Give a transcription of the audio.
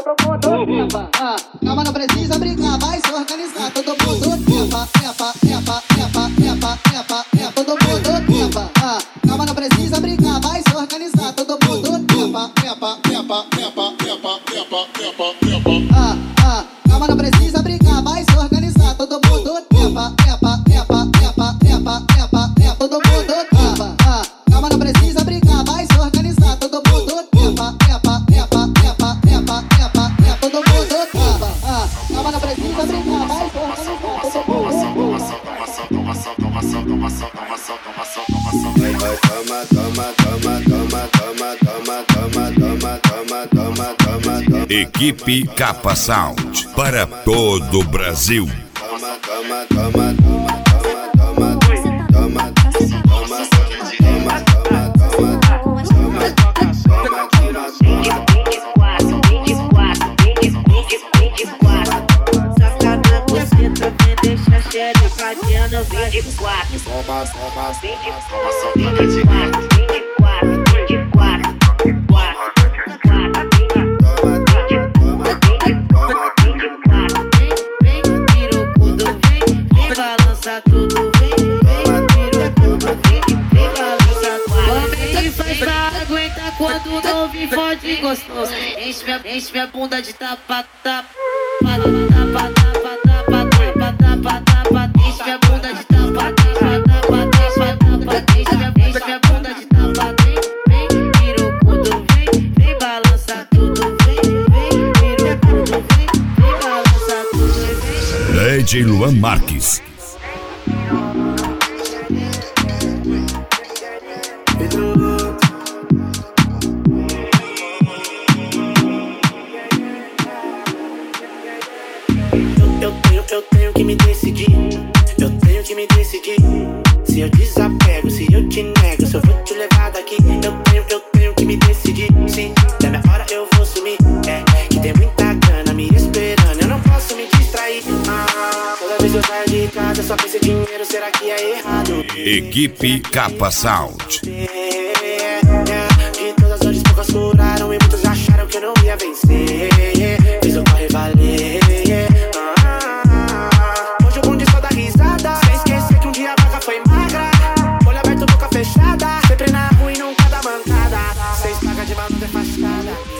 Calma, não precisa brincar, vai se organizar. Todo mundo epa, epa, epa, epa, epa, epa, epa. Todo mundo epa. Calma, não precisa brincar, vai se organizar. Todo mundo epa, epa, epa, epa, epa, epa, epa, epa. Calma, não precisa brincar, vai se organizar. Todo mundo epa, epa, epa, epa, epa, epa, epa. Todo mundo epa. Calma, não precisa brincar, vai se organizar. Todo mundo epa, epa, epa, epa, epa, epa, epa. Todo mundo epa. Calma, não precisa brincar, vai se organizar. Todo mundo Equipe Capa Sound para todo o Brasil. Fazendo 24, 24, tudo vem, balança tudo, vem faz pra aguentar quando não me fode gostoso. Enche minha bunda de tapa, tapa, tapa, tapa, tapa, tapa, tapa, tapa. Enche minha bunda de tapa, tapa, tapa, tapa, tapa. Enche minha bunda de tapa, vem, vira o cudo, vem balança tudo, vem, vira o cudo, vem balança tudo, vem. DJ Luan Marques. Eu tenho que me decidir. Eu tenho que me decidir. Se eu desapego, se eu te nego, se eu vou te levar daqui. Eu tenho que me decidir. Sim, da minha hora eu vou sumir. É, que tem muita grana me esperando, eu não posso me distrair. Toda vez que eu saio de casa, só penso em dinheiro, será que é errado? Equipe Capa Sound. De todas as horas poucas furaram e muitos acharam que eu não ia vencer. Fiz o corre valer. Hoje o bonde só dá risada, sem esquecer que um dia a vaca foi magra. Olho aberto, boca fechada, sempre na rua e nunca dá mancada. Cês paga de malandro é fachada.